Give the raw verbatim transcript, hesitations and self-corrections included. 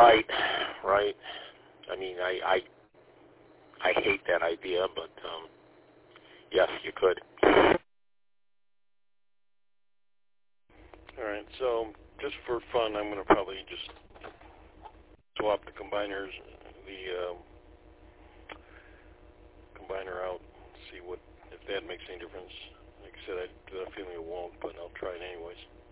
Right, right. I mean, I, I, I hate that idea, but um, yes, you could. All right, so just for fun, I'm going to probably just swap the combiners, the um, combiner out, see what if that makes any difference. Like I said, I have a feeling it won't, but I'll try it anyways.